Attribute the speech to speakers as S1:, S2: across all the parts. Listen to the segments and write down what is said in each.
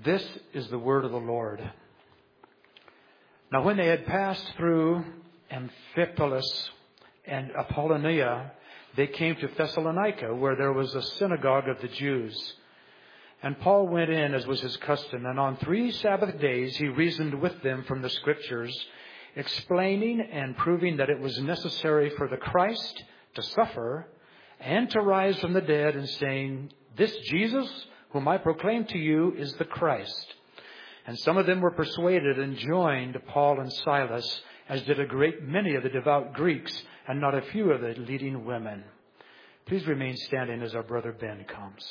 S1: This is the word of the Lord. Now when they had passed through Amphipolis and Apollonia, they came to Thessalonica, where there was a synagogue of the Jews. And Paul went in, as was his custom, and on 3 Sabbath days he reasoned with them from the Scriptures, explaining and proving that it was necessary for the Christ to suffer and to rise from the dead, and saying, "This Jesus, whom I proclaim to you, is the Christ." And some of them were persuaded and joined Paul and Silas, as did a great many of the devout Greeks, and not a few of the leading women. Please remain standing as our brother Ben comes.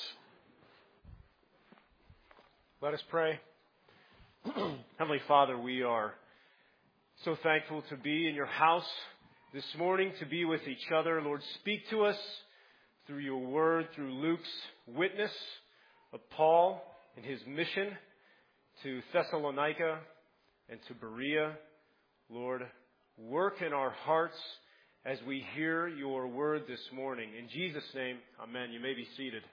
S2: Let us pray. Heavenly Father, we are so thankful to be in your house this morning, to be with each other. Lord, speak to us through your word, through Luke's witness of Paul and his mission to Thessalonica and to Berea. Lord, work in our hearts as we hear your word this morning. In Jesus' name, amen. You may be seated.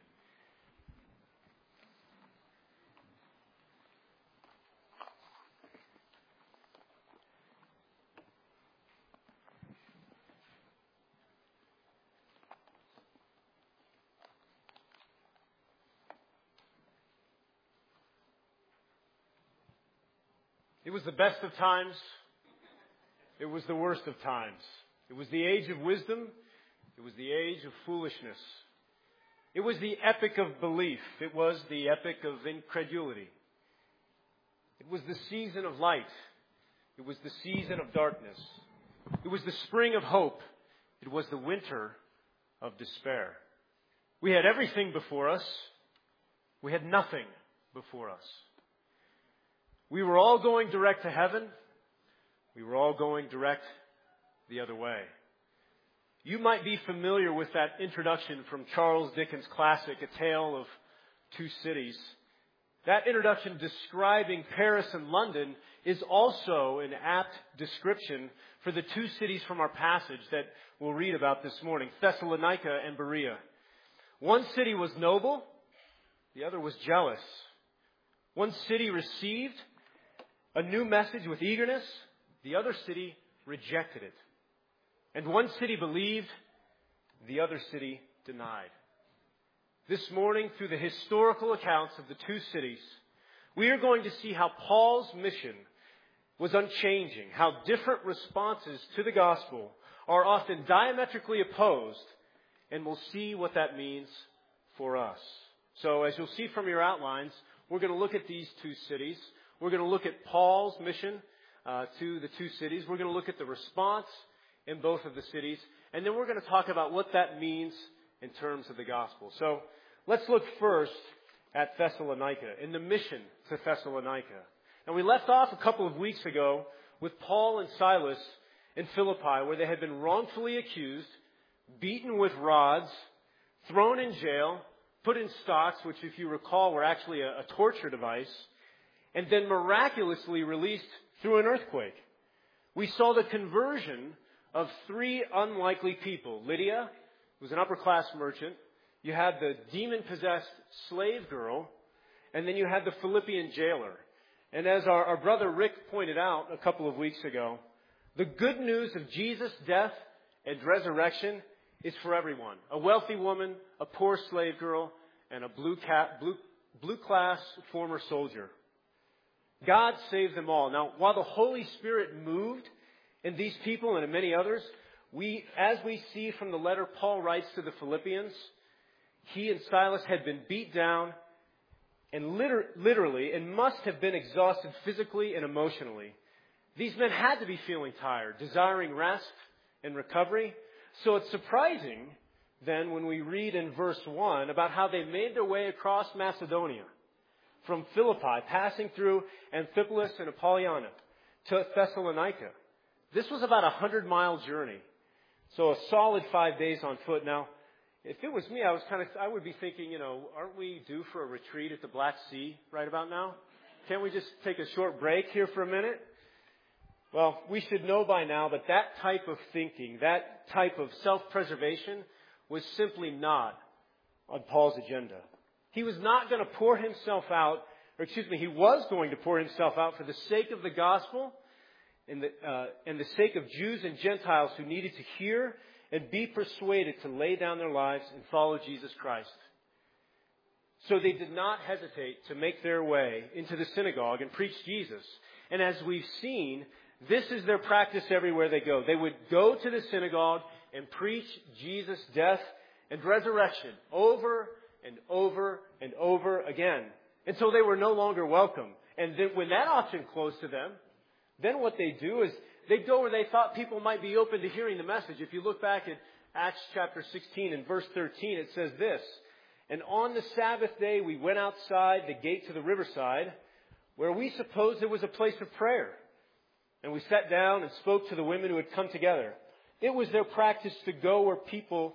S2: It was the best of times. It was the worst of times. It was the age of wisdom. It was the age of foolishness. It was the epic of belief. It was the epic of incredulity. It was the season of light. It was the season of darkness. It was the spring of hope. It was the winter of despair. We had everything before us. We had nothing before us. We were all going direct to heaven. We were all going direct the other way. You might be familiar with that introduction from Charles Dickens' classic, A Tale of Two Cities. That introduction describing Paris and London is also an apt description for the two cities from our passage that we'll read about this morning, Thessalonica and Berea. One city was noble, the other was jealous. One city received a new message with eagerness, the other city rejected it. And one city believed, the other city denied. This morning, through the historical accounts of the two cities, we are going to see how Paul's mission was unchanging, how different responses to the gospel are often diametrically opposed, and we'll see what that means for us. So as you'll see from your outlines, we're going to look at these two cities. We're going to look at Paul's mission to the two cities. We're going to look at the response in both of the cities. And then we're going to talk about what that means in terms of the gospel. So let's look first at Thessalonica, in the mission to Thessalonica. And we left off a couple of weeks ago with Paul and Silas in Philippi, where they had been wrongfully accused, beaten with rods, thrown in jail, put in stocks, which if you recall were actually a torture device, and then miraculously released through an earthquake. We saw the conversion of 3 unlikely people. Lydia, who was an upper-class merchant. You had the demon-possessed slave girl. And then you had the Philippian jailer. And as our brother Rick pointed out a couple of weeks ago, the good news of Jesus' death and resurrection is for everyone. A wealthy woman, a poor slave girl, and a blue-class former soldier. God saved them all. Now, while the Holy Spirit moved in these people and in many others, as we see from the letter Paul writes to the Philippians, he and Silas had been beat down and literally and must have been exhausted physically and emotionally. These men had to be feeling tired, desiring rest and recovery. So it's surprising then when we read in verse 1 about how they made their way across Macedonia from Philippi, passing through Amphipolis and Apollonia to Thessalonica. This was about a 100-mile journey. So a solid 5 days on foot. Now, if it was me, I would be thinking, aren't we due for a retreat at the Black Sea right about now? Can't we just take a short break here for a minute? Well, we should know by now that that type of thinking, that type of self-preservation was simply not on Paul's agenda. He was not going to pour himself out he was going to pour himself out for the sake of the gospel and the sake of Jews and Gentiles who needed to hear and be persuaded to lay down their lives and follow Jesus Christ. So they did not hesitate to make their way into the synagogue and preach Jesus. And as we've seen, this is their practice everywhere they go. They would go to the synagogue and preach Jesus' death and resurrection over and over and over again until they were no longer welcome. And then when that option closed to them, then what they do is they'd go where they thought people might be open to hearing the message. If you look back at Acts chapter 16 and verse 13, it says this, "And on the Sabbath day we went outside the gate to the riverside, where we supposed there was a place of prayer. And we sat down and spoke to the women who had come together. It was their practice to go where people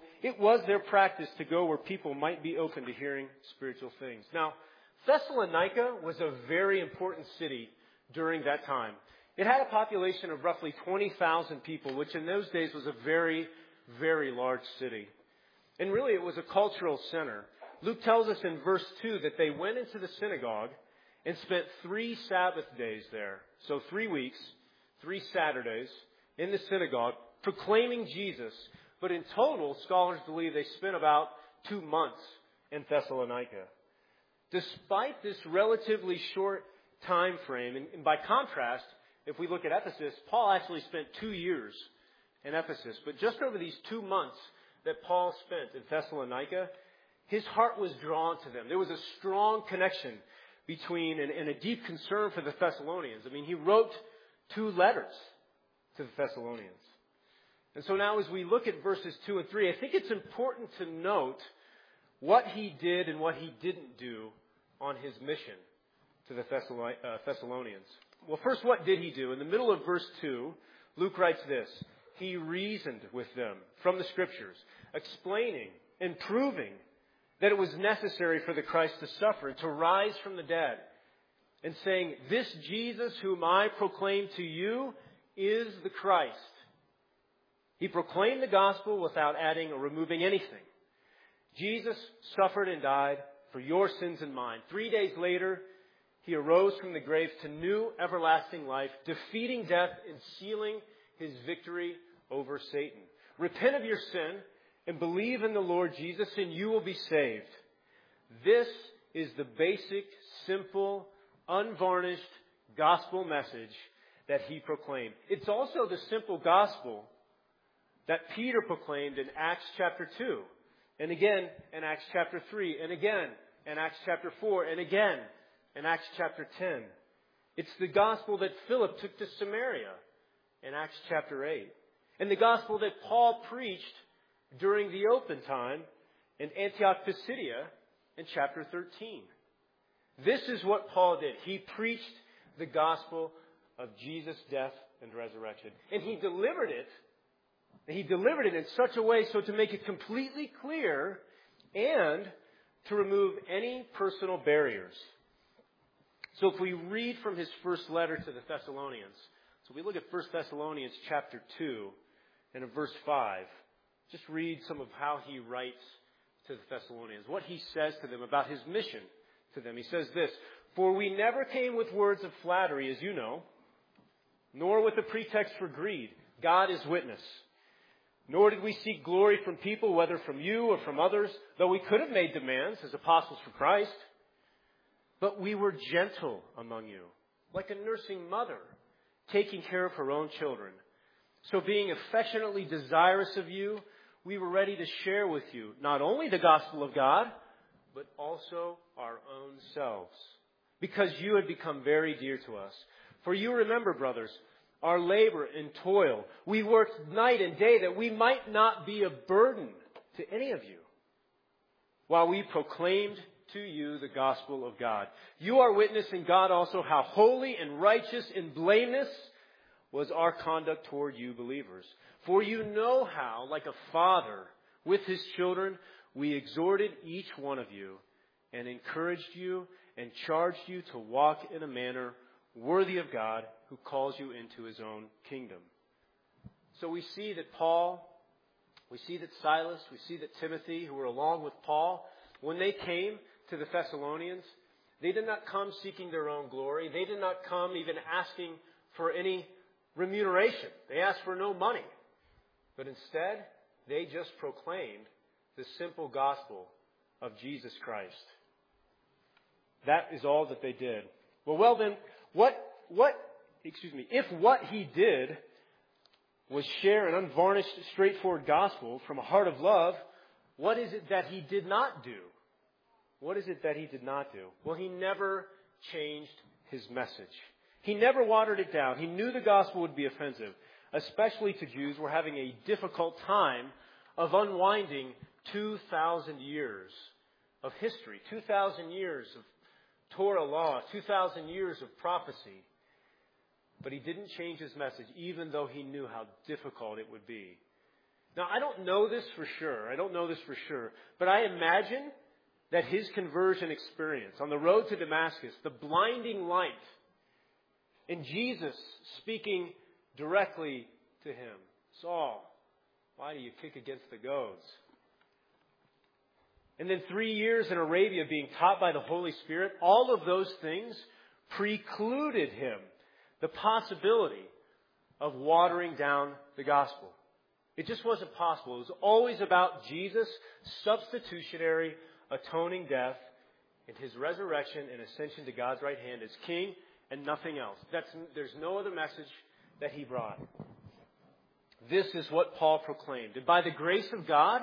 S2: might be open to hearing spiritual things." Now, Thessalonica was a very important city during that time. It had a population of roughly 20,000 people, which in those days was a very, very large city. And really, it was a cultural center. Luke tells us in verse 2 that they went into the synagogue and spent 3 Sabbath days there. So 3 weeks, 3 Saturdays in the synagogue proclaiming Jesus. But in total, scholars believe they spent about 2 months in Thessalonica. Despite this relatively short time frame, and by contrast, if we look at Ephesus, Paul actually spent 2 years in Ephesus. But just over these 2 months that Paul spent in Thessalonica, his heart was drawn to them. There was a strong connection between and a deep concern for the Thessalonians. I mean, he wrote 2 letters to the Thessalonians. And so now as we look at verses 2 and 3, I think it's important to note what he did and what he didn't do on his mission to the Thessalonians. Well, first, what did he do? In the middle of verse 2, Luke writes this: "He reasoned with them from the Scriptures, explaining and proving that it was necessary for the Christ to suffer and to rise from the dead, and saying, 'This Jesus whom I proclaim to you is the Christ.' He proclaimed the gospel without adding or removing anything. Jesus suffered and died for your sins and mine. 3 days later, he arose from the grave to new everlasting life, defeating death and sealing his victory over Satan. Repent of your sin and believe in the Lord Jesus, and you will be saved." This is the basic, simple, unvarnished gospel message that he proclaimed. It's also the simple gospel that Peter proclaimed in Acts chapter 2, and again in Acts chapter 3, and again in Acts chapter 4, and again in Acts chapter 10. It's the gospel that Philip took to Samaria in Acts chapter 8, and the gospel that Paul preached during the open time in Antioch Pisidia in chapter 13. This is what Paul did. He preached the gospel of Jesus' death and resurrection. And he delivered it in such a way so to make it completely clear and to remove any personal barriers. So if we read from his first letter to the Thessalonians, so we look at 1 Thessalonians chapter 2 and in verse 5, just read some of how he writes to the Thessalonians, what he says to them about his mission to them. He says this: "For we never came with words of flattery, as you know, nor with a pretext for greed. God is witness. Nor did we seek glory from people, whether from you or from others, though we could have made demands as apostles for Christ. But we were gentle among you, like a nursing mother, taking care of her own children. So being affectionately desirous of you, we were ready to share with you not only the gospel of God, but also our own selves, because you had become very dear to us. For you remember, brothers, our labor and toil. We worked night and day that we might not be a burden to any of you, while we proclaimed to you the gospel of God. You are witness in God also how holy and righteous and blameless was our conduct toward you believers. For you know how, like a father with his children, we exhorted each one of you and encouraged you and charged you to walk in a manner worthy of God, who calls you into his own kingdom." So we see that Paul, we see that Silas, we see that Timothy, who were along with Paul, when they came to the Thessalonians, They did not come seeking their own glory. They did not come even asking for any remuneration. They asked for no money. But instead, they just proclaimed the simple gospel of Jesus Christ. That is all that they did. Well then, if what he did was share an unvarnished, straightforward gospel from a heart of love, what is it that he did not do? What is it that he did not do? Well, he never changed his message. He never watered it down. He knew the gospel would be offensive, especially to Jews who were having a difficult time of unwinding 2,000 years of history, 2,000 years of Torah law, 2,000 years of prophecy. But he didn't change his message, even though he knew how difficult it would be. Now, I don't know this for sure. But I imagine that his conversion experience on the road to Damascus, the blinding light, and Jesus speaking directly to him, Saul, why do you kick against the goads? And then 3 years in Arabia being taught by the Holy Spirit, all of those things precluded him the possibility of watering down the gospel. It just wasn't possible. It was always about Jesus' substitutionary atoning death and his resurrection and ascension to God's right hand as king and nothing else. There's no other message that he brought. This is what Paul proclaimed. And by the grace of God,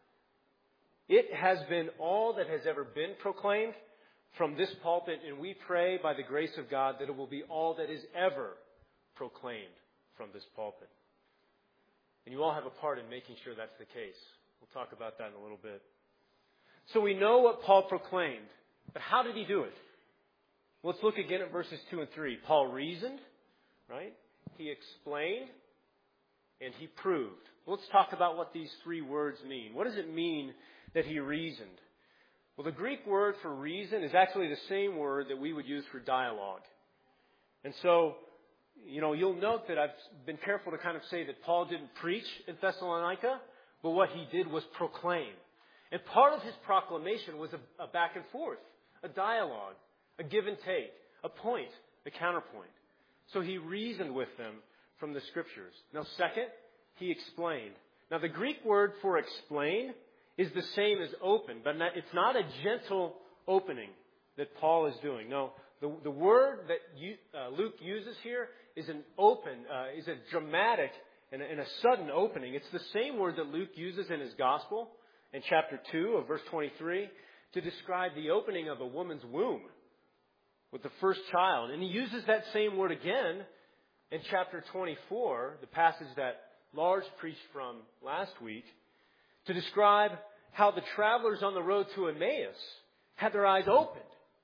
S2: it has been all that has ever been proclaimed from this pulpit, and we pray by the grace of God that it will be all that is ever proclaimed from this pulpit. And you all have a part in making sure that's the case. We'll talk about that in a little bit. So we know what Paul proclaimed, but how did he do it? Well, let's look again at verses 2 and 3. Paul reasoned, right? He explained, and he proved. Let's talk about what these three words mean. What does it mean that he reasoned? Well, the Greek word for reason is actually the same word that we would use for dialogue. And so, you'll note that I've been careful to kind of say that Paul didn't preach in Thessalonica, but what he did was proclaim. And part of his proclamation was a back and forth, a dialogue, a give and take, a point, a counterpoint. So he reasoned with them from the Scriptures. Now, second, he explained. Now, the Greek word for explain is the same as open, but it's not a gentle opening that Paul is doing. No, the word that Luke uses here is is a dramatic and a sudden opening. It's the same word that Luke uses in his gospel in chapter 2 of verse 23 to describe the opening of a woman's womb with the first child. And he uses that same word again in chapter 24, the passage that Lars preached from last week, to describe how the travelers on the road to Emmaus had their eyes opened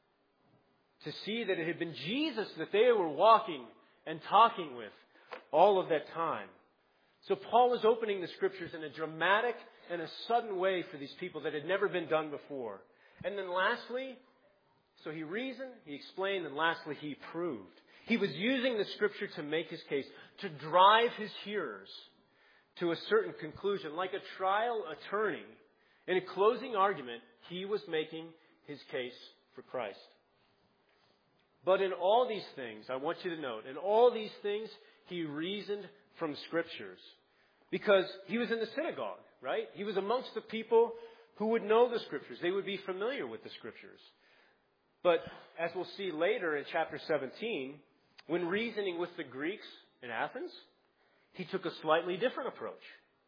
S2: to see that it had been Jesus that they were walking and talking with all of that time. So Paul was opening the Scriptures in a dramatic and a sudden way for these people that had never been done before. And then lastly, so he reasoned, he explained, and lastly he proved. He was using the Scripture to make his case, to drive his hearers to a certain conclusion. Like a trial attorney, in a closing argument, he was making his case for Christ. But in all these things, I want you to note, in all these things, he reasoned from Scriptures. Because he was in the synagogue, right? He was amongst the people who would know the Scriptures. They would be familiar with the Scriptures. But as we'll see later in chapter 17, when reasoning with the Greeks in Athens, he took a slightly different approach.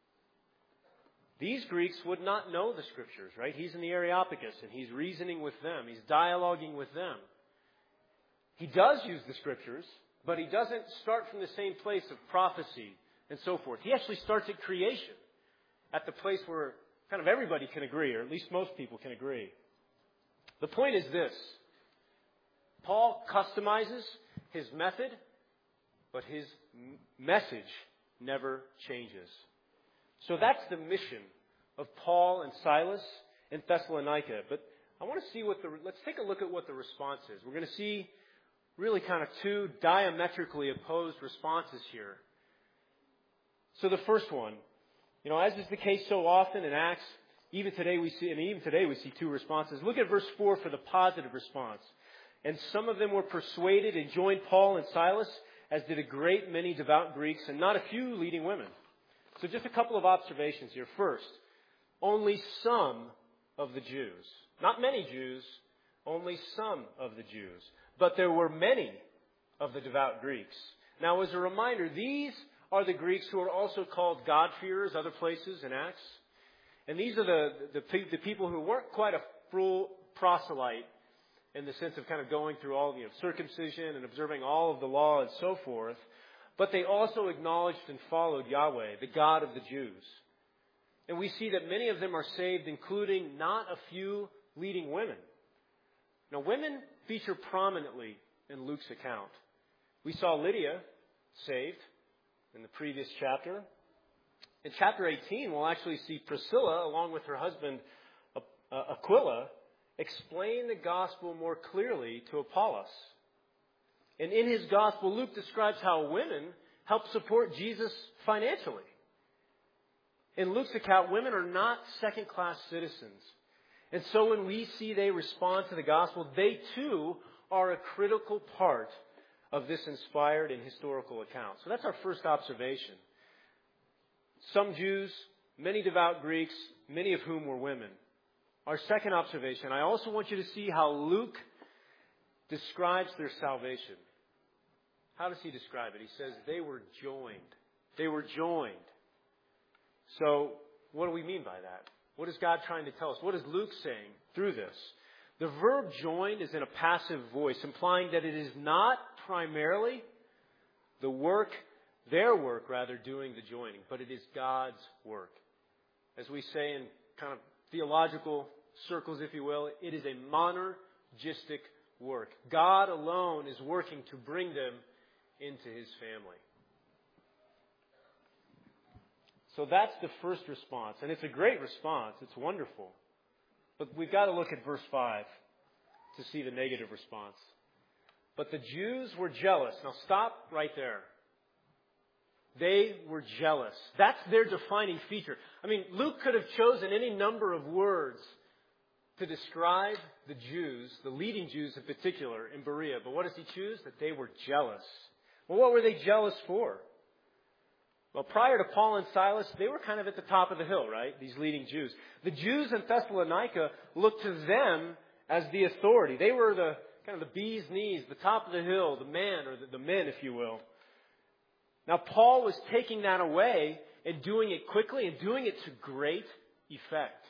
S2: These Greeks would not know the Scriptures, right? He's in the Areopagus, and he's reasoning with them. He's dialoguing with them. He does use the Scriptures, but he doesn't start from the same place of prophecy and so forth. He actually starts at creation, at the place where kind of everybody can agree, or at least most people can agree. The point is this. Paul customizes his method, but his message never changes. So that's the mission of Paul and Silas in Thessalonica. But I want to see let's take a look at what the response is. We're going to see really kind of two diametrically opposed responses here. So the first one, as is the case so often in Acts, even today we see two responses. Look at verse 4 for the positive response. And some of them were persuaded and joined Paul and Silas, as did a great many devout Greeks and not a few leading women. So just a couple of observations here. First, only some of the Jews, not many Jews, only some of the Jews, but there were many of the devout Greeks. Now, as a reminder, these are the Greeks who are also called God-fearers, other places in Acts. And these are the people who weren't quite a full proselyte in the sense of kind of going through all circumcision and observing all of the law and so forth. But they also acknowledged and followed Yahweh, the God of the Jews. And we see that many of them are saved, including not a few leading women. Now, women feature prominently in Luke's account. We saw Lydia saved in the previous chapter. In chapter 18, we'll actually see Priscilla, along with her husband Aquila, explain the gospel more clearly to Apollos. And in his gospel, Luke describes how women help support Jesus financially. In Luke's account, women are not second-class citizens. And so when we see they respond to the gospel, they too are a critical part of this inspired and historical account. So that's our first observation. Some Jews, many devout Greeks, many of whom were women. Our second observation, I also want you to see how Luke describes their salvation. How does he describe it? He says they were joined. They were joined. So what do we mean by that? What is God trying to tell us? What is Luke saying through this? The verb joined is in a passive voice, implying that it is not primarily their work, doing the joining, but it is God's work. As we say in kind of theological circles, if you will, it is a monergistic work. God alone is working to bring them into His family. So that's the first response. And it's a great response. It's wonderful. But we've got to look at verse 5 to see the negative response. But the Jews were jealous. Now stop right there. They were jealous. That's their defining feature. I mean, Luke could have chosen any number of words to describe the Jews, the leading Jews in particular, in Berea. But what does he choose? That they were jealous. Well, what were they jealous for? Well, prior to Paul and Silas, they were kind of at the top of the hill, right? These leading Jews. The Jews in Thessalonica looked to them as the authority. They were the kind of the bee's knees, the top of the hill, the man, or the men, if you will. Now, Paul was taking that away and doing it quickly and doing it to great effect.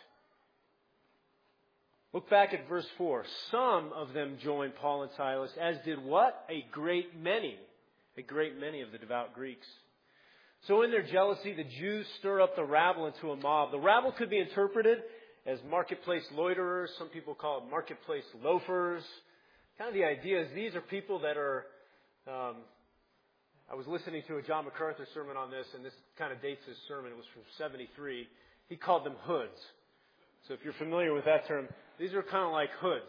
S2: Look back at verse 4. Some of them joined Paul and Silas, as did what? A great many of the devout Greeks. So in their jealousy, the Jews stir up the rabble into a mob. The rabble could be interpreted as marketplace loiterers. Some people call it marketplace loafers. Kind of the idea is these are people that are... I was listening to a John MacArthur sermon on this, and this kind of dates his sermon. It was from 1973. He called them hoods. So if you're familiar with that term, these are kind of like hoods.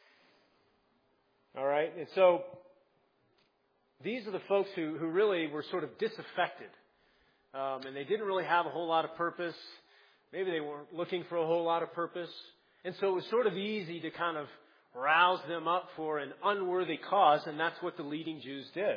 S2: All right? And so these are the folks who really were sort of disaffected. And they didn't really have a whole lot of purpose. Maybe they weren't looking for a whole lot of purpose. And so it was sort of easy to kind of rouse them up for an unworthy cause, and that's what the leading Jews did.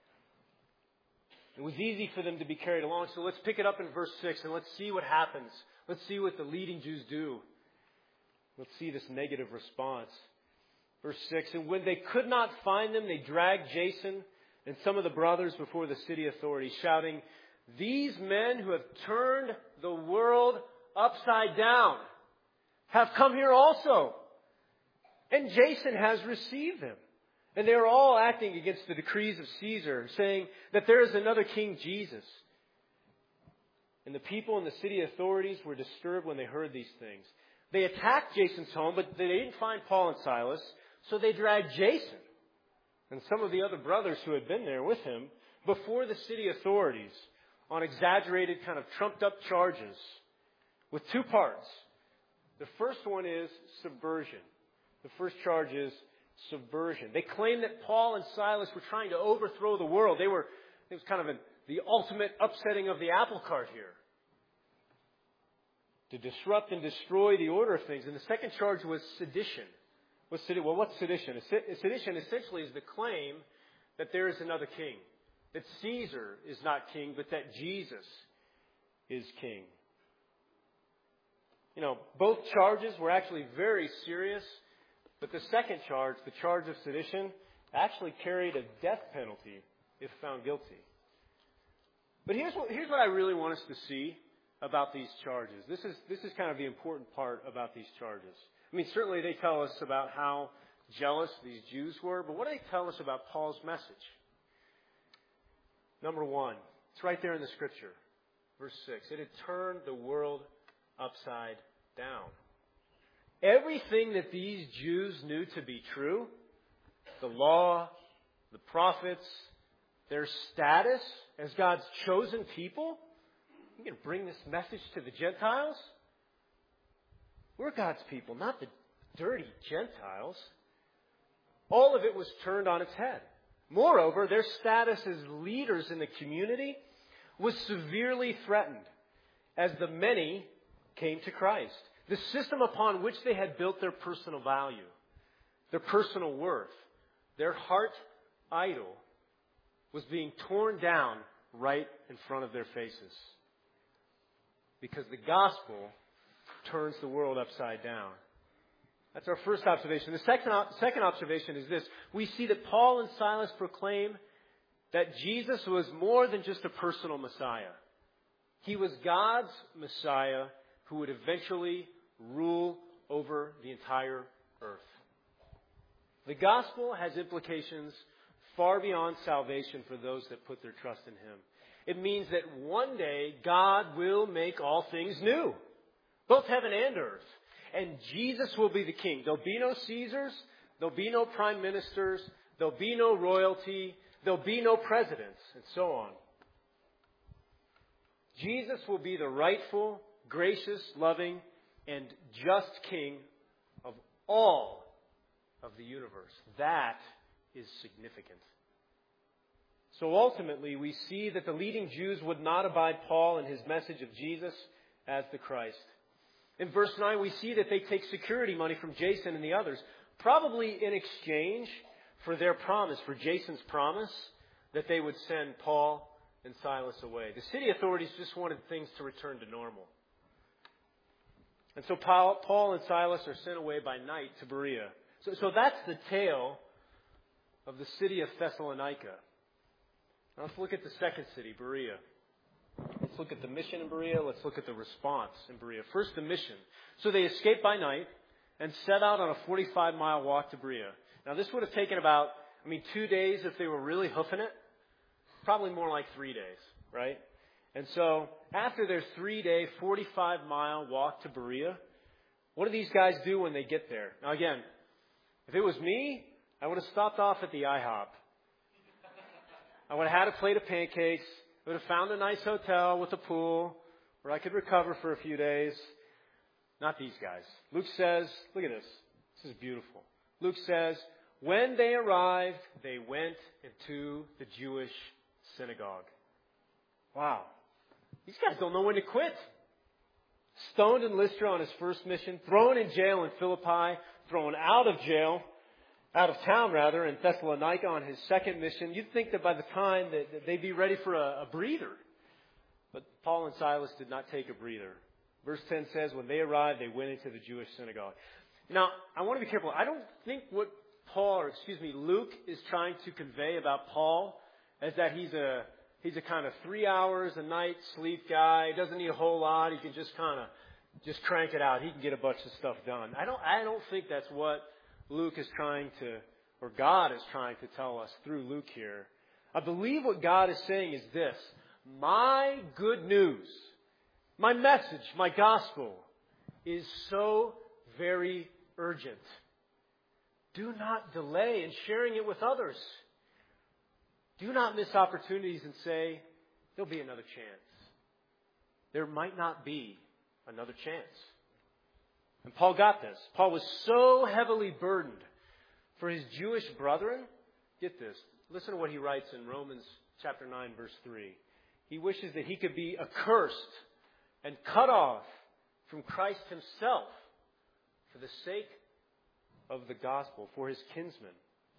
S2: It was easy for them to be carried along. So let's pick it up in verse 6 and let's see what happens. Let's see what the leading Jews do. Let's see this negative response. Verse 6, and when they could not find them, they dragged Jason and some of the brothers before the city authorities, shouting, these men who have turned the world upside down have come here also. And Jason has received them. And they are all acting against the decrees of Caesar, saying that there is another king, Jesus. And the people and the city authorities were disturbed when they heard these things. They attacked Jason's home, but they didn't find Paul and Silas, so they dragged Jason and some of the other brothers who had been there with him before the city authorities on exaggerated, kind of trumped up charges with two parts. The first one is subversion. The first charge is subversion. They claim that Paul and Silas were trying to overthrow the world. It was kind of the ultimate upsetting of the apple cart here. To disrupt and destroy the order of things. And the second charge was sedition, What's sedition? Sedition essentially is the claim that there is another king. That Caesar is not king, but that Jesus is king. Both charges were actually very serious, but the second charge, the charge of sedition, actually carried a death penalty if found guilty. But here's what I really want us to see about these charges. This is kind of the important part about these charges. I mean, certainly they tell us about how jealous these Jews were, but what do they tell us about Paul's message? Number one, it's right there in the Scripture. Verse 6, it had turned the world upside down. Everything that these Jews knew to be true, the law, the prophets, their status as God's chosen people, you can bring this message to the Gentiles. We're God's people, not the dirty Gentiles. All of it was turned on its head. Moreover, their status as leaders in the community was severely threatened as the many came to Christ. The system upon which they had built their personal value, their personal worth, their heart idol was being torn down right in front of their faces. Because the gospel turns the world upside down. That's our first observation. The second observation is this. We see that Paul and Silas proclaim that Jesus was more than just a personal Messiah. He was God's Messiah who would eventually rule over the entire earth. The gospel has implications far beyond salvation for those that put their trust in Him. It means that one day God will make all things new, both heaven and earth. And Jesus will be the king. There'll be no Caesars. There'll be no prime ministers. There'll be no royalty. There'll be no presidents, and so on. Jesus will be the rightful, gracious, loving, and just king of all of the universe. That is significant. So ultimately, we see that the leading Jews would not abide Paul and his message of Jesus as the Christ. In verse 9, we see that they take security money from Jason and the others, probably in exchange for their promise, for Jason's promise, that they would send Paul and Silas away. The city authorities just wanted things to return to normal. And so Paul and Silas are sent away by night to Berea. So that's the tale of the city of Thessalonica. Now let's look at the second city, Berea. Let's look at the mission in Berea. Let's look at the response in Berea. First, the mission. So they escaped by night and set out on a 45-mile walk to Berea. Now this would have taken about, 2 days if they were really hoofing it. Probably more like 3 days, right? And so after their 3-day, 45-mile walk to Berea, what do these guys do when they get there? Now again, if it was me, I would have stopped off at the IHOP. I would have had a plate of pancakes. I would have found a nice hotel with a pool where I could recover for a few days. Not these guys. Luke says, look at this. This is beautiful. Luke says, when they arrived, they went into the Jewish synagogue. Wow. These guys don't know when to quit. Stoned in Lystra on his first mission, thrown in jail in Philippi, thrown out of town in Thessalonica on his second mission. You'd think that by the time that they'd be ready for a breather. But Paul and Silas did not take a breather. Verse 10 says, when they arrived, they went into the Jewish synagogue. Now, I want to be careful. I don't think what Luke is trying to convey about Paul is that he's a kind of 3 hours a night sleep guy. He doesn't need a whole lot. He can just crank it out. He can get a bunch of stuff done. I don't think that's what Luke is trying to, or God is trying to tell us through Luke here. I believe what God is saying is this: my good news, my message, my gospel is so very urgent. Do not delay in sharing it with others. Do not miss opportunities and say, there'll be another chance. There might not be another chance. And Paul got this. Paul was so heavily burdened for his Jewish brethren. Get this. Listen to what he writes in Romans chapter 9, verse 3. He wishes that he could be accursed and cut off from Christ himself for the sake of the gospel for his kinsmen.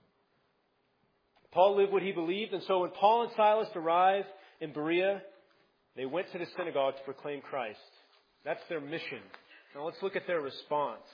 S2: Paul lived what he believed, and so when Paul and Silas arrived in Berea, they went to the synagogue to proclaim Christ. That's their mission. Now let's look at their response.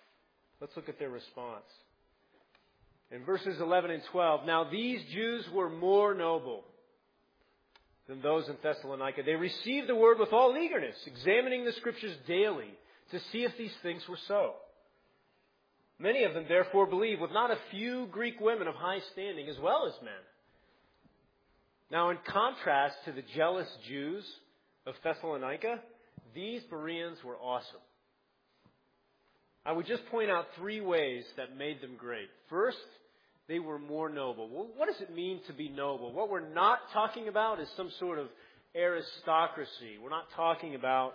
S2: In verses 11 and 12, now these Jews were more noble than those in Thessalonica. They received the word with all eagerness, examining the Scriptures daily to see if these things were so. Many of them therefore believed, with not a few Greek women of high standing as well as men. Now in contrast to the jealous Jews of Thessalonica, these Bereans were awesome. I would just point out three ways that made them great. First, they were more noble. Well, what does it mean to be noble? What we're not talking about is some sort of aristocracy. We're not talking about,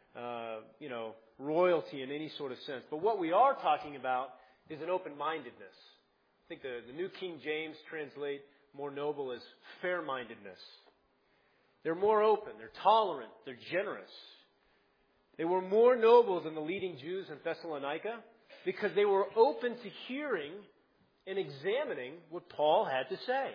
S2: royalty in any sort of sense. But what we are talking about is an open-mindedness. I think the New King James translate more noble as fair-mindedness. They're more open. They're tolerant. They're generous. They were more noble than the leading Jews in Thessalonica because they were open to hearing and examining what Paul had to say.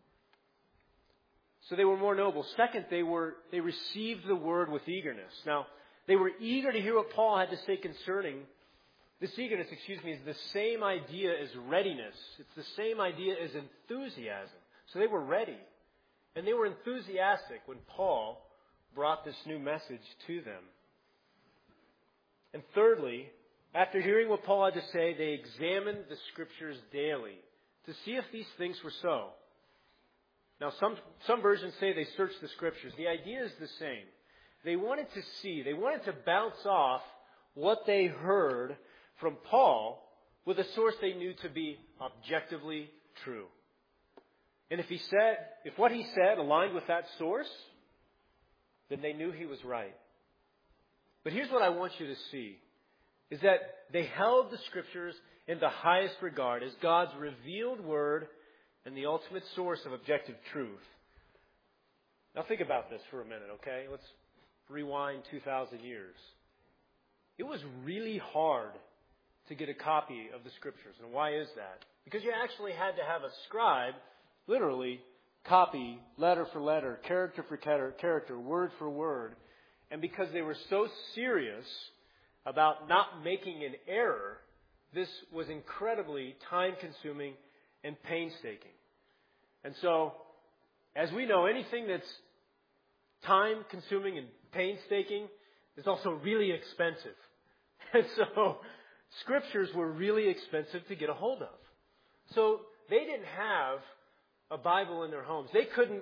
S2: So they were more noble. Second, they received the word with eagerness. Now, they were eager to hear what Paul had to say concerning this eagerness, is the same idea as readiness. It's the same idea as enthusiasm. So they were ready. And they were enthusiastic when Paul brought this new message to them. And thirdly, after hearing what Paul had to say, they examined the Scriptures daily to see if these things were so. Now, some versions say they searched the Scriptures. The idea is the same. They wanted to bounce off what they heard from Paul with a source they knew to be objectively true. And if what he said aligned with that source, then they knew he was right. But here's what I want you to see, is that they held the Scriptures in the highest regard as God's revealed word and the ultimate source of objective truth. Now think about this for a minute, okay? Let's rewind 2,000 years. It was really hard to get a copy of the Scriptures. And why is that? Because you actually had to have a scribe, literally, copy letter for letter, character for character, word for word. And because they were so serious about not making an error, this was incredibly time-consuming and painstaking. And so, as we know, anything that's time-consuming and painstaking is also really expensive. And so, Scriptures were really expensive to get a hold of. So, they didn't have a Bible in their homes. They couldn't,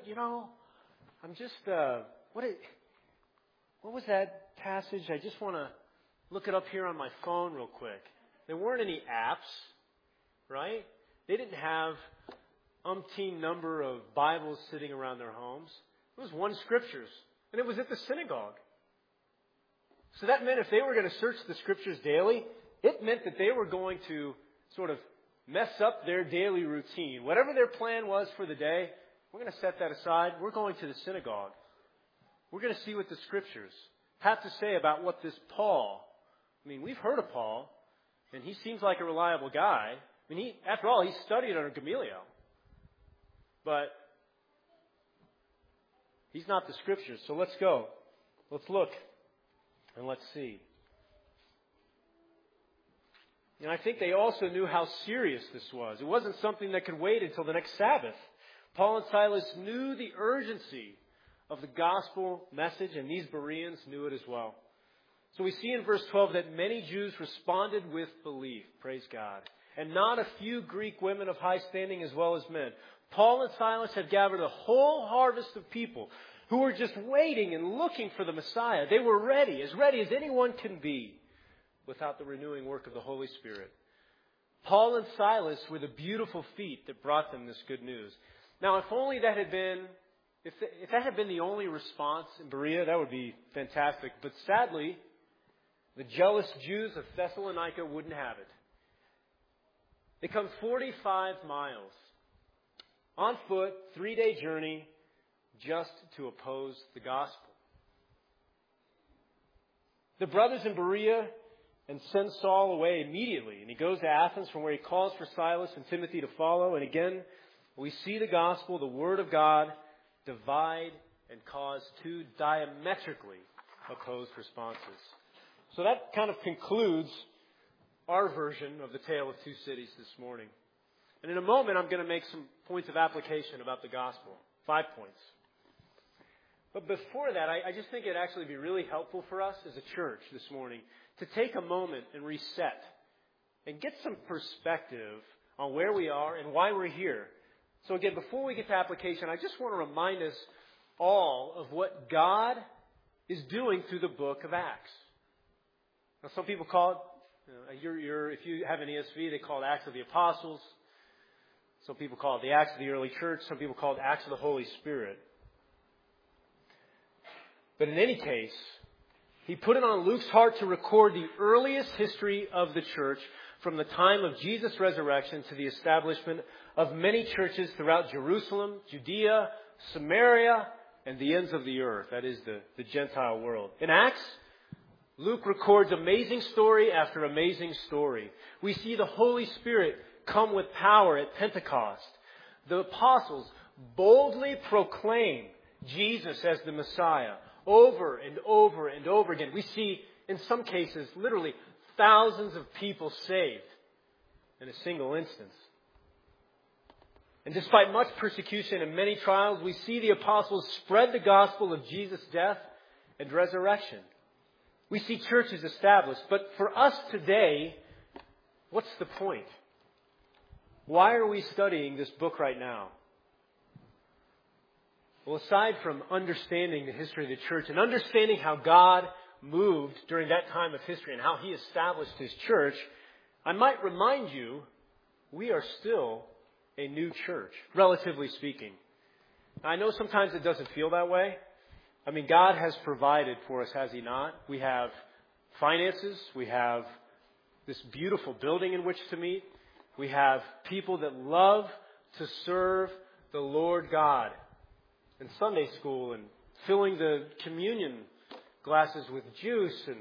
S2: what was that passage? I just want to look it up here on my phone real quick. There weren't any apps, right? They didn't have umpteen number of Bibles sitting around their homes. It was one Scriptures, and it was at the synagogue. So that meant if they were going to search the Scriptures daily, it meant that they were going to sort of mess up their daily routine. Whatever their plan was for the day, we're going to set that aside. We're going to the synagogue. We're going to see what the Scriptures have to say about what this Paul, we've heard of Paul, and he seems like a reliable guy. After all, he studied under Gamaliel. But he's not the Scriptures. So let's go. Let's look. And let's see. And I think they also knew how serious this was. It wasn't something that could wait until the next Sabbath. Paul and Silas knew the urgency of the gospel message, and these Bereans knew it as well. So we see in verse 12 that many Jews responded with belief. Praise God. And not a few Greek women of high standing as well as men. Paul and Silas had gathered a whole harvest of people who were just waiting and looking for the Messiah. They were ready as anyone can be without the renewing work of the Holy Spirit. Paul and Silas were the beautiful feet that brought them this good news. Now, if that had been the only response in Berea, that would be fantastic. But sadly, the jealous Jews of Thessalonica wouldn't have it. They come 45 miles on foot, 3-day journey, just to oppose the gospel. The brothers in Berea and sends Saul away immediately. And he goes to Athens, from where he calls for Silas and Timothy to follow. And again, we see the gospel, the word of God, divide and cause two diametrically opposed responses. So that kind of concludes our version of the Tale of Two Cities this morning. And in a moment, I'm going to make some points of application about the gospel. 5 points. But before that, I just think it'd actually be really helpful for us as a church this morning to take a moment and reset and get some perspective on where we are and why we're here. So again, before we get to application, I just want to remind us all of what God is doing through the book of Acts. Now, some people call it, if you have an ESV, they call it Acts of the Apostles. Some people call it the Acts of the early church. Some people call it Acts of the Holy Spirit. But in any case, he put it on Luke's heart to record the earliest history of the church from the time of Jesus' resurrection to the establishment of many churches throughout Jerusalem, Judea, Samaria, and the ends of the earth. That is the Gentile world. In Acts, Luke records amazing story after amazing story. We see the Holy Spirit come with power at Pentecost. The apostles boldly proclaim Jesus as the Messiah over and over and over again. We see, in some cases, literally thousands of people saved in a single instance. And despite much persecution and many trials, we see the apostles spread the gospel of Jesus' death and resurrection. We see churches established. But for us today, what's the point? Why are we studying this book right now? Well, aside from understanding the history of the church and understanding how God moved during that time of history and how He established His church, I might remind you, we are still a new church, relatively speaking. I know sometimes it doesn't feel that way. I mean, God has provided for us, has He not? We have finances. We have this beautiful building in which to meet. We have people that love to serve the Lord God. In Sunday school and filling the communion glasses with juice and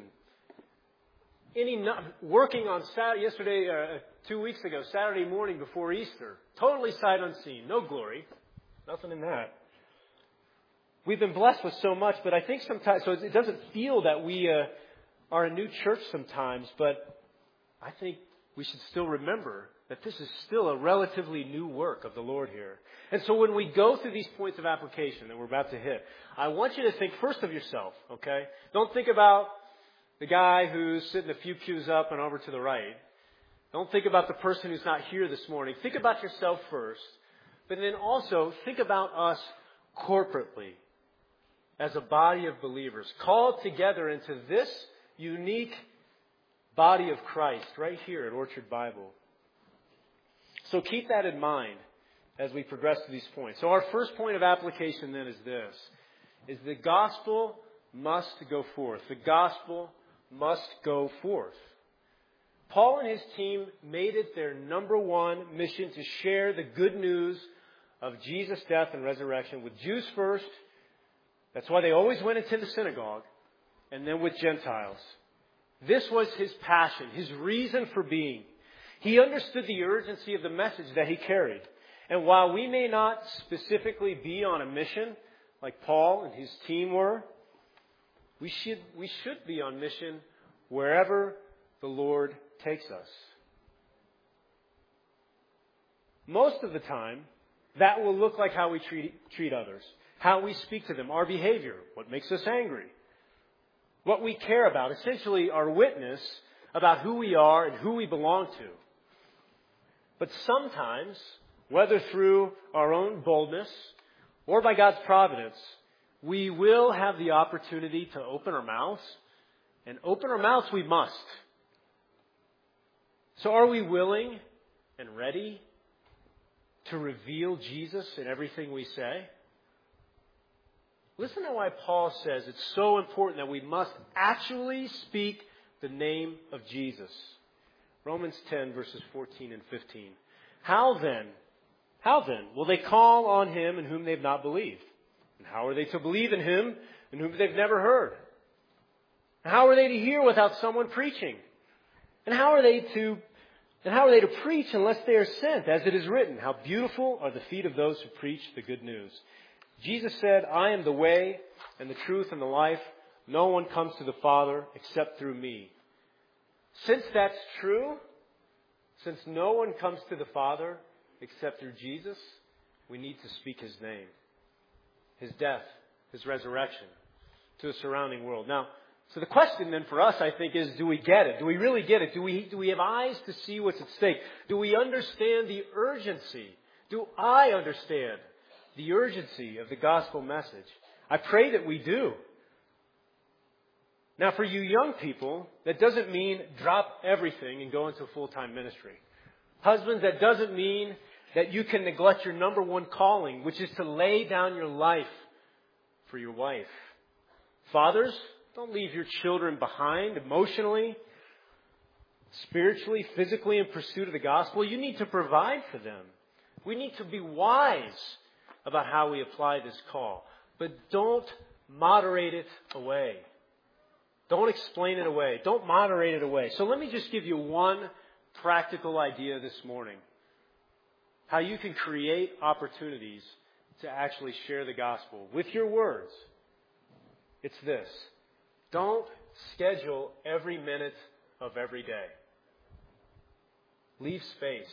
S2: working on Saturday, 2 weeks ago, Saturday morning before Easter. Totally sight unseen. No glory. Nothing in that. We've been blessed with so much, but I think sometimes, so it doesn't feel that we are a new church sometimes, but I think we should still remember that this is still a relatively new work of the Lord here. And so when we go through these points of application that we're about to hit, I want you to think first of yourself, okay? Don't think about the guy who's sitting a few pews up and over to the right. Don't think about the person who's not here this morning. Think about yourself first. But then also think about us corporately as a body of believers called together into this unique body of Christ right here at Orchard Bible. So keep that in mind as we progress to these points. So our first point of application then is this, is the gospel must go forth. The gospel must go forth. Paul and his team made it their number one mission to share the good news of Jesus' death and resurrection with Jews first. That's why they always went into the synagogue, and then with Gentiles. This was his passion, his reason for being. He understood the urgency of the message that he carried. And while we may not specifically be on a mission like Paul and his team were, we should be on mission wherever the Lord takes us. Most of the time, that will look like how we treat others, how we speak to them, our behavior, what makes us angry, what we care about, essentially our witness about who we are and who we belong to. But sometimes, whether through our own boldness or by God's providence, we will have the opportunity to open our mouths. And open our mouths we must. So are we willing and ready to reveal Jesus in everything we say? Listen to why Paul says it's so important that we must actually speak the name of Jesus. Romans 10 verses 14 and 15. How then will they call on him in whom they've not believed? And how are they to believe in him in whom they've never heard? And how are they to hear without someone preaching? And how are they to preach unless they are sent? As it is written, how beautiful are the feet of those who preach the good news. Jesus said, I am the way and the truth and the life. No one comes to the Father except through me. Since that's true, since no one comes to the Father except through Jesus, we need to speak His name, His death, His resurrection to the surrounding world. Now, so the question then for us, I think, is do we get it? Do we really get it? Do we have eyes to see what's at stake? Do we understand the urgency? Do I understand the urgency of the gospel message? I pray that we do. Now, for you young people, that doesn't mean drop everything and go into full-time ministry. Husbands, that doesn't mean that you can neglect your number one calling, which is to lay down your life for your wife. Fathers, don't leave your children behind emotionally, spiritually, physically in pursuit of the gospel. You need to provide for them. We need to be wise about how we apply this call. But don't moderate it away. Don't explain it away. Don't moderate it away. So let me just give you one practical idea this morning. How you can create opportunities to actually share the gospel with your words. It's this. Don't schedule every minute of every day. Leave space.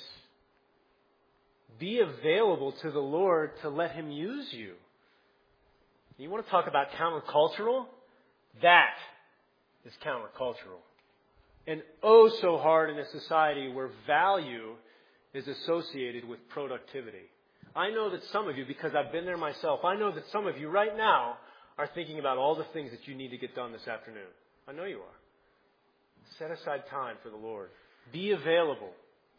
S2: Be available to the Lord to let Him use you. You want to talk about countercultural? That is countercultural. And oh so hard in a society where value is associated with productivity. I know that some of you, because I've been there myself, I know that some of you right now are thinking about all the things that you need to get done this afternoon. I know you are. Set aside time for the Lord. Be available.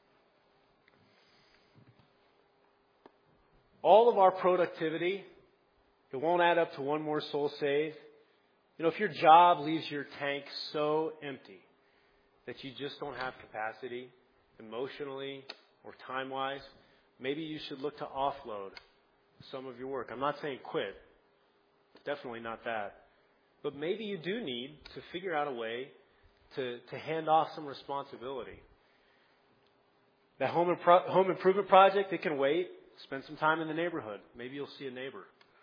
S2: All of our productivity, it won't add up to one more soul saved. You know, if your job leaves your tank so empty that you just don't have capacity emotionally or time-wise, maybe you should look to offload some of your work. I'm not saying quit. Definitely not that. But maybe you do need to figure out a way to hand off some responsibility. That home improvement project, it can wait. Spend some time in the neighborhood. Maybe you'll see a neighbor.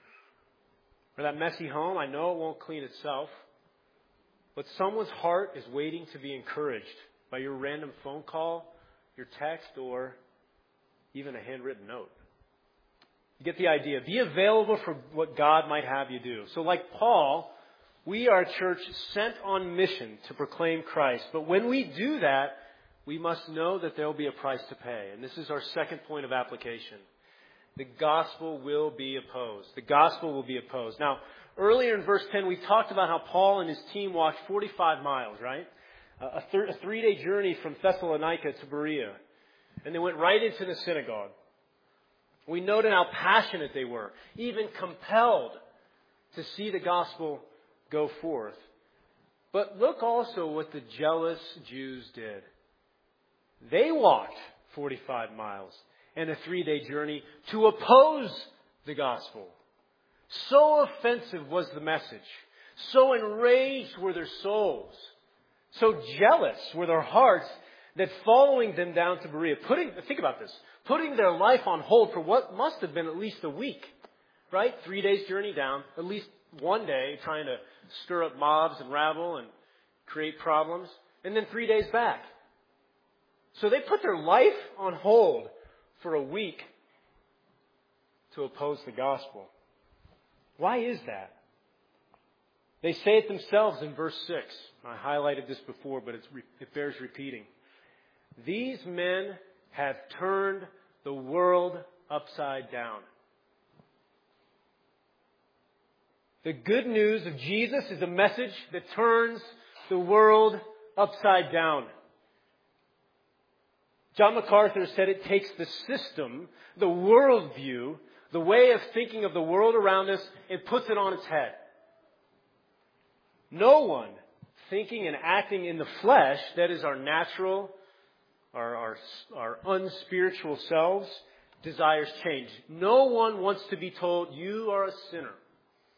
S2: Or that messy home, I know it won't clean itself. But someone's heart is waiting to be encouraged by your random phone call, your text, or even a handwritten note. You get the idea. Be available for what God might have you do. So like Paul, we are a church sent on mission to proclaim Christ. But when we do that, we must know that there will be a price to pay. And this is our second point of application. The gospel will be opposed. The gospel will be opposed. Now, earlier in verse 10, we talked about how Paul and his team walked 45 miles, right? A 3-day journey from Thessalonica to Berea. And they went right into the synagogue. We noted how passionate they were, even compelled to see the gospel go forth. But look also what the jealous Jews did. They walked 45 miles and a 3-day journey to oppose the gospel. So offensive was the message. So enraged were their souls. So jealous were their hearts that following them down to Berea, think about this, putting their life on hold for what must have been at least a week, right? 3 days journey down, at least one day trying to stir up mobs and rabble and create problems, and then 3 days back. So they put their life on hold for a week to oppose the gospel. Why is that? They say it themselves in verse 6. I highlighted this before, but it bears repeating. These men have turned the world upside down. The good news of Jesus is a message that turns the world upside down. John MacArthur said it takes the system, the worldview, the way of thinking of the world around us, and puts it on its head. No one thinking and acting in the flesh, that is our natural, our unspiritual selves, desires change. No one wants to be told, you are a sinner.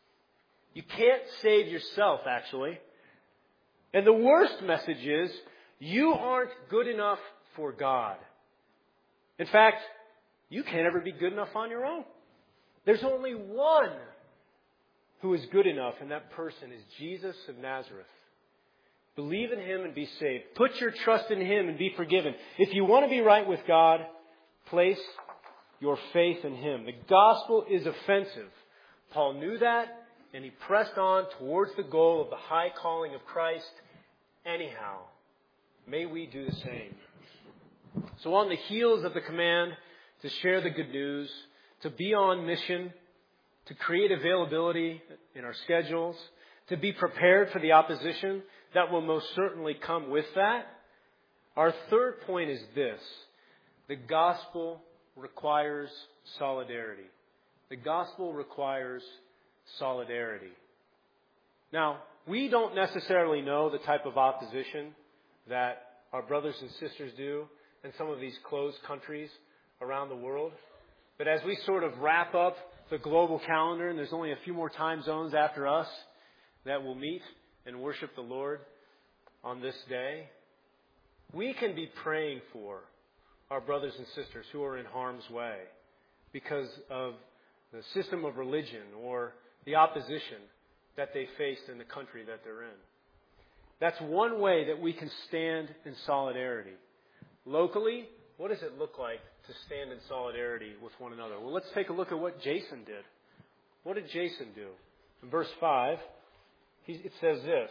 S2: You can't save yourself, actually. And the worst message is, You aren't good enough for God. In fact, you can't ever be good enough on your own. There's only one who is good enough, and that person is Jesus of Nazareth. Believe in Him and be saved. Put your trust in Him and be forgiven. If you want to be right with God, place your faith in Him. The gospel is offensive. Paul knew that, and he pressed on towards the goal of the high calling of Christ anyhow. May we do the same. So on the heels of the command to share the good news, to be on mission, to create availability in our schedules, to be prepared for the opposition that will most certainly come with that, our third point is this: the gospel requires solidarity. The gospel requires solidarity. Now, we don't necessarily know the type of opposition that our brothers and sisters do in some of these closed countries around the world. But as we sort of wrap up the global calendar, and there's only a few more time zones after us that will meet and worship the Lord on this day, we can be praying for our brothers and sisters who are in harm's way because of the system of religion or the opposition that they face in the country that they're in. That's one way that we can stand in solidarity. Locally, what does it look like to stand in solidarity with one another? Well, let's take a look at what Jason did. What did Jason do? In verse 5, it says this: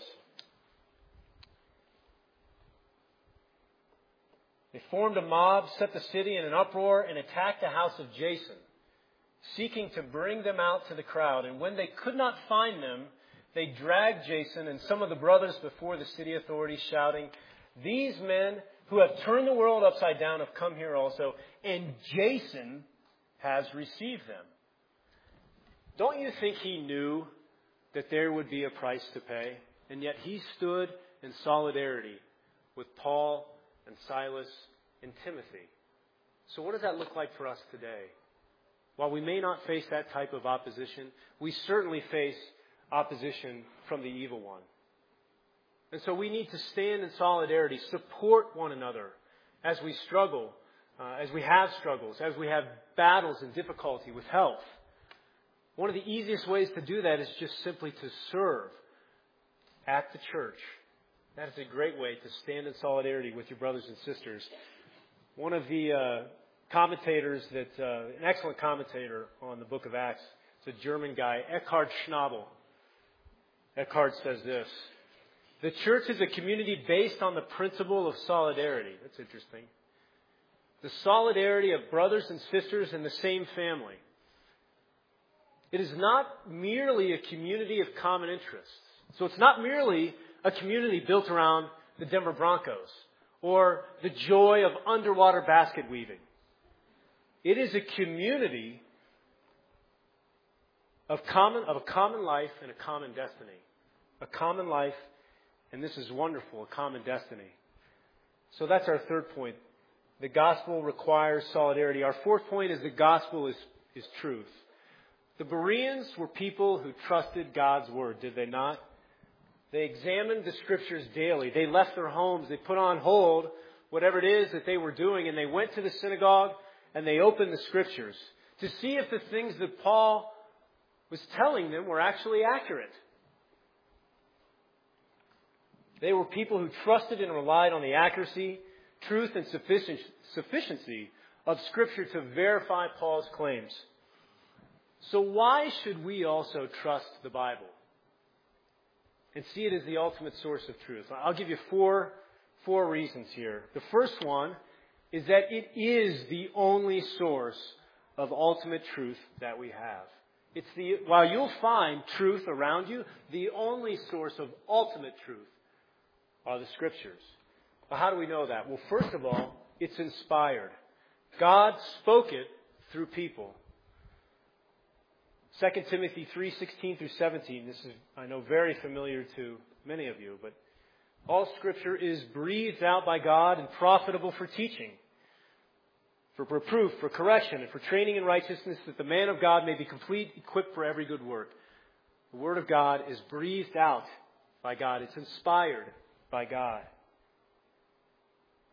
S2: they formed a mob, set the city in an uproar, and attacked the house of Jason, seeking to bring them out to the crowd. And when they could not find them, they dragged Jason and some of the brothers before the city authorities, shouting, "These men who have turned the world upside down have come here also, and Jason has received them." Don't you think he knew that there would be a price to pay? And yet he stood in solidarity with Paul and Silas and Timothy. So what does that look like for us today? While we may not face that type of opposition, we certainly face opposition from the evil one. And so we need to stand in solidarity, support one another as we struggle, as we have struggles, as we have battles and difficulty with health. One of the easiest ways to do that is just simply to serve at the church. That is a great way to stand in solidarity with your brothers and sisters. One of the commentators, an excellent commentator on the book of Acts, it's a German guy, Eckhard Schnabel. Eckhard says this: the church is a community based on the principle of solidarity. That's interesting. The solidarity of brothers and sisters in the same family. It is not merely a community of common interests. So it's not merely a community built around the Denver Broncos or the joy of underwater basket weaving. It is a community of a common life and a common destiny. A common life, and this is wonderful, a common destiny. So that's our third point. The gospel requires solidarity. Our fourth point is the gospel is truth. The Bereans were people who trusted God's word, did they not? They examined the scriptures daily. They left their homes. They put on hold whatever it is that they were doing, and they went to the synagogue and they opened the scriptures to see if the things that Paul was telling them were actually accurate. They were people who trusted and relied on the accuracy, truth, and sufficiency of Scripture to verify Paul's claims. So why should we also trust the Bible and see it as the ultimate source of truth? I'll give you four reasons here. The first one is that it is the only source of ultimate truth that we have. While you'll find truth around you, the only source of ultimate truth are the Scriptures. Well, how do we know that? Well, first of all, it's inspired. God spoke it through people. 2 Timothy 3:16 through 17. This is, I know, very familiar to many of you, but all Scripture is breathed out by God and profitable for teaching, for reproof, for correction, and for training in righteousness, that the man of God may be complete, equipped for every good work. The Word of God is breathed out by God. It's inspired by God.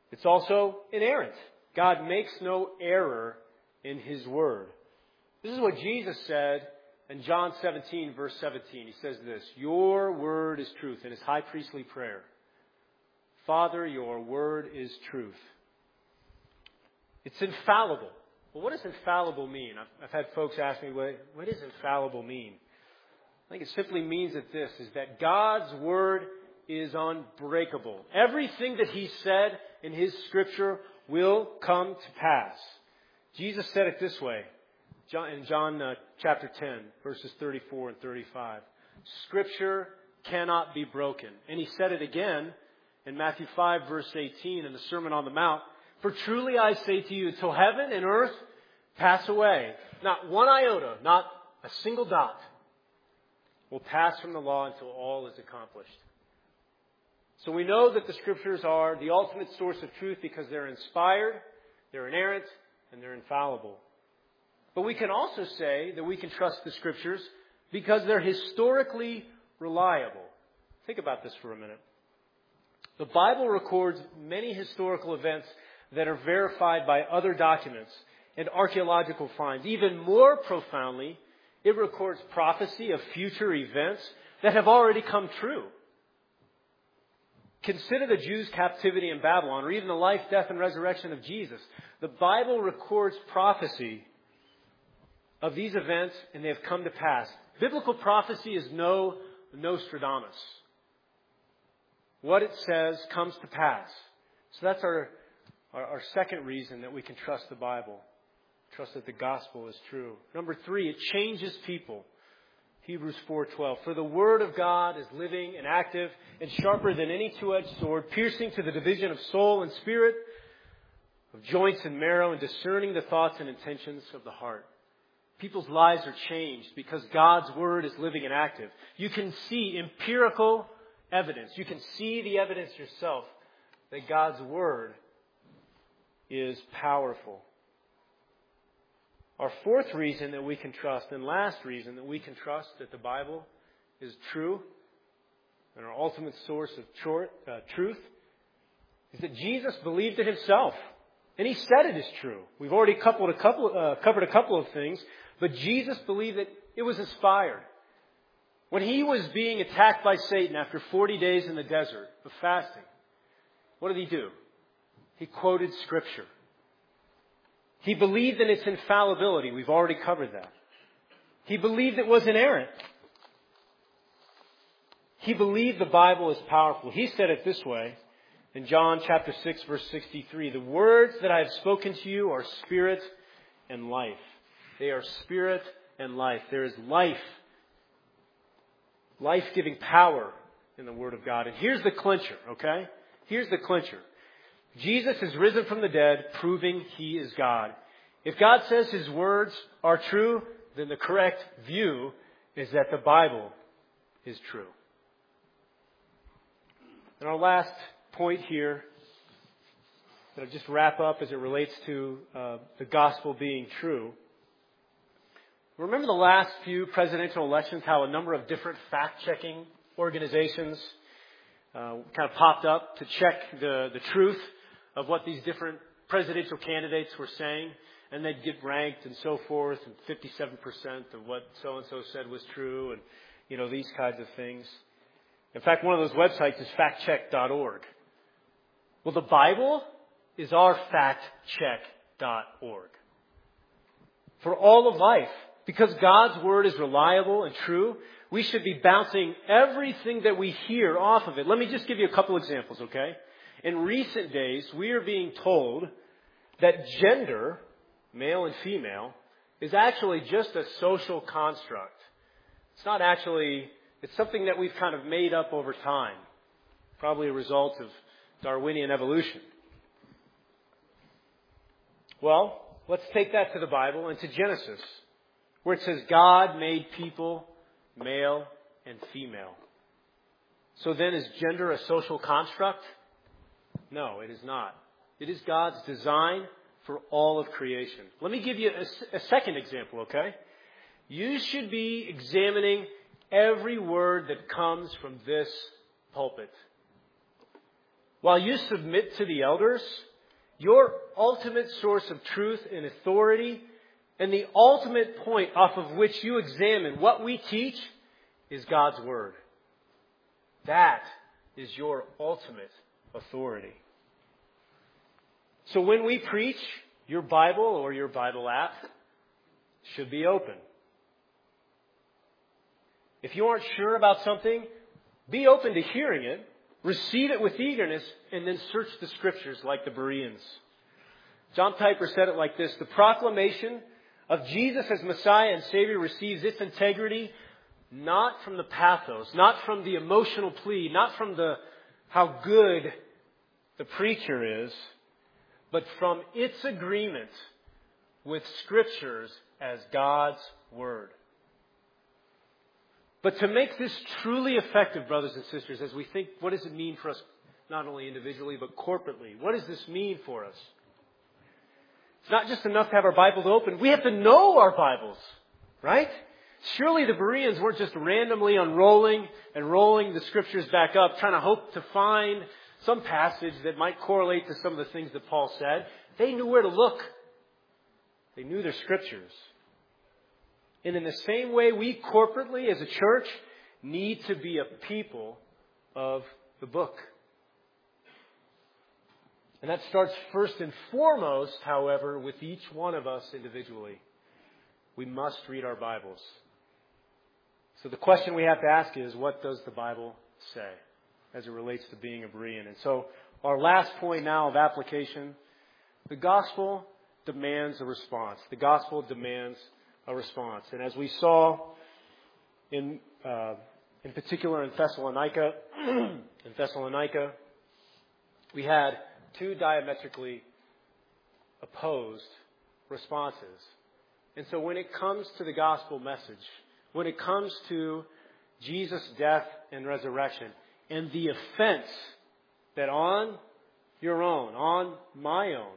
S2: It's also inerrant. God makes no error in His Word. This is what Jesus said in John 17, verse 17. He says this, "Your word is truth," in His high priestly prayer. "Father, your word is truth." It's infallible. Well, what does infallible mean? I've had folks ask me, what does infallible mean? I think it simply means that God's word is unbreakable. Everything that He said in His Scripture will come to pass. Jesus said it this way in John chapter 10, verses 34 and 35. Scripture cannot be broken. And He said it again in Matthew 5, verse 18 in the Sermon on the Mount. "For truly I say to you, until heaven and earth pass away, not one iota, not a single dot, will pass from the law until all is accomplished." So we know that the Scriptures are the ultimate source of truth because they're inspired, they're inerrant, and they're infallible. But we can also say that we can trust the Scriptures because they're historically reliable. Think about this for a minute. The Bible records many historical events that are verified by other documents and archaeological finds. Even more profoundly, it records prophecy of future events that have already come true. Consider the Jews' captivity in Babylon, or even the life, death, and resurrection of Jesus. The Bible records prophecy of these events, and they have come to pass. Biblical prophecy is no Nostradamus. What it says comes to pass. So that's our second reason that we can trust the Bible. Trust that the gospel is true. Number 3, it changes people. Hebrews 4:12. "For the word of God is living and active and sharper than any two-edged sword, piercing to the division of soul and spirit, of joints and marrow, and discerning the thoughts and intentions of the heart." People's lives are changed because God's word is living and active. You can see empirical evidence. You can see the evidence yourself that God's word is powerful. Our fourth reason that we can trust, and last reason that we can trust that the Bible is true, and our ultimate source of truth, is that Jesus believed it Himself. And He said it is true. We've already covered a couple of things, but Jesus believed that it was inspired. When He was being attacked by Satan after 40 days in the desert of fasting, what did He do? He quoted Scripture. He believed in its infallibility. We've already covered that. He believed it was inerrant. He believed the Bible is powerful. He said it this way in John chapter 6, verse 63. "The words that I have spoken to you are spirit and life." They are spirit and life. There is life-giving power in the Word of God. And here's the clincher, okay? Here's the clincher. Jesus is risen from the dead, proving He is God. If God says His words are true, then the correct view is that the Bible is true. And our last point here, that I'll just wrap up as it relates to the gospel being true. Remember the last few presidential elections, how a number of different fact-checking organizations kind of popped up to check the truth of what these different presidential candidates were saying, and they'd get ranked and so forth, and 57% of what so-and-so said was true, and, these kinds of things. In fact, one of those websites is factcheck.org. Well, the Bible is our factcheck.org. For all of life. Because God's Word is reliable and true, we should be bouncing everything that we hear off of it. Let me just give you a couple examples, okay? In recent days, we are being told that gender, male and female, is actually just a social construct. It's not actually, it's something that we've kind of made up over time. Probably a result of Darwinian evolution. Well, let's take that to the Bible and to Genesis, where it says God made people male and female. So then is gender a social construct? No, it is not. It is God's design for all of creation. Let me give you a second example, okay? You should be examining every word that comes from this pulpit. while you submit to the elders, your ultimate source of truth and authority and the ultimate point off of which you examine what we teach is God's Word. That is your ultimate authority. So when we preach, your Bible or your Bible app should be open. If you aren't sure about something, be open to hearing it, receive it with eagerness, and then search the Scriptures like the Bereans. John Piper said it like this: the proclamation of Jesus as Messiah and Savior receives its integrity not from the pathos, not from the emotional plea, not from how good the preacher is, but from its agreement with Scriptures as God's Word. But to make this truly effective, brothers and sisters, as we think, what does it mean for us, not only individually, but corporately? What does this mean for us? It's not just enough to have our Bibles open. We have to know our Bibles, right? Surely the Bereans weren't just randomly unrolling and rolling the Scriptures back up, trying to hope to find some passage that might correlate to some of the things that Paul said. They knew where to look. They knew their Scriptures. And in the same way, we corporately as a church need to be a people of the book. And that starts first and foremost, however, with each one of us individually. We must read our Bibles. So the question we have to ask is, what does the Bible say as it relates to being a Berean? And so our last point now of application, the gospel demands a response. The gospel demands a response. And as we saw in particular in Thessalonica, we had two diametrically opposed responses. And so when it comes to the gospel message, when it comes to Jesus' death and resurrection, and the offense that on your own, on my own,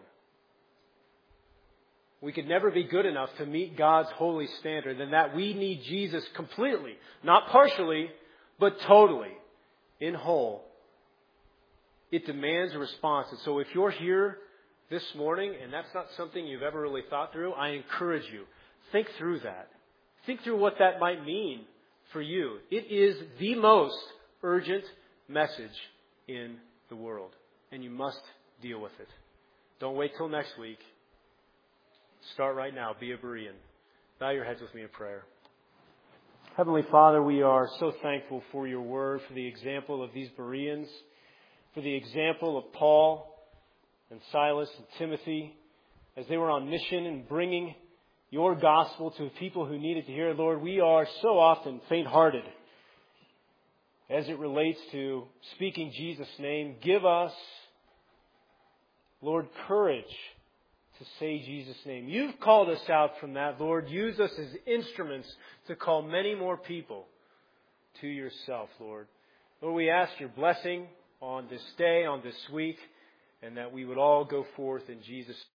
S2: we could never be good enough to meet God's holy standard, and that we need Jesus completely, not partially, but totally, in whole. It demands a response. And so if you're here this morning and that's not something you've ever really thought through, I encourage you, think through that. Think through what that might mean for you. It is the most urgent message in the world, and you must deal with it. Don't wait till next week. Start right now. Be a Berean. Bow your heads with me in prayer. Heavenly Father, we are so thankful for your word, for the example of these Bereans, for the example of Paul and Silas and Timothy as they were on mission and bringing your gospel to people who needed to hear it. Lord, we are so often faint-hearted as it relates to speaking Jesus' name. Give us, Lord, courage to say Jesus' name. You've called us out from that, Lord. Use us as instruments to call many more people to yourself, Lord. Lord, we ask your blessing on this day, on this week, and that we would all go forth in Jesus' name.